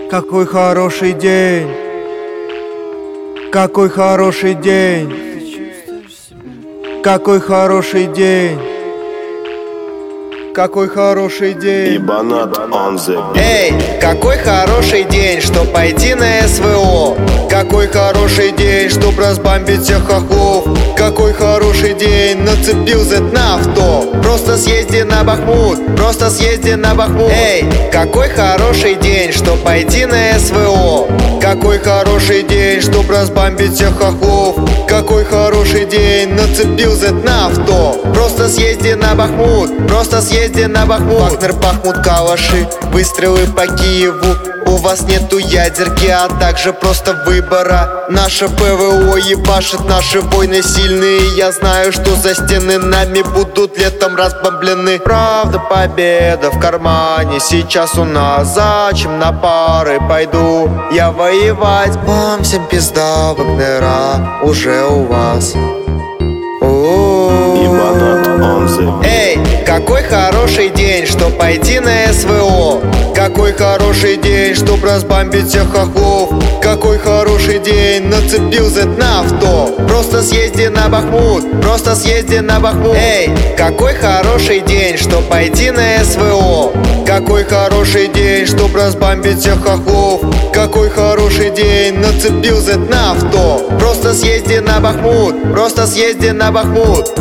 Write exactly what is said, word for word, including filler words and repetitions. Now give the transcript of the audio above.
Какой хороший день, какой хороший день, какой хороший день, какой хороший день. Ибанат on the beat. Эй, какой хороший день, чтоб пойти на СВО. Какой хороший день, чтоб разбомбить всех хохлов. Какой хороший день, нацепил зет на авто. Просто съезди на Бахмут, просто съезди на Бахмут. Эй, какой хороший день, чтоб пойти на СВО. Какой хороший день, чтоб разбомбить всех хохлов. Какой хороший день, нацепил зет на авто. Просто съезди на Бахмут, просто съезди на Бахмут. Вагнер, Бахмут, калаши, выстрелы по Киеву. У вас нету ядерки, а также просто выбора. Наше ПВО ебашит, наши войны сильные. Я знаю, что за стены нами будут летом разбомблены. Правда, победа в кармане сейчас у нас. Зачем на пары пойду я воевать? Вам всем пизда, Вагнера уже у вас. Ибанат on the beat. Эй, какой хороший день, чтоб пойти на СВО. Какой хороший день, чтоб разбомбить всех хохлов. Какой хороший день, нацепил зет на авто. Просто съезди на Бахмут, просто съезди на Бахмут. Эй, какой хороший день, чтоб пойти на СВО. Какой хороший день, чтоб разбомбить всех хохлов. Какой хороший день, нацепил зет на авто. Просто съезди на Бахмут, просто съезди на Бахмут.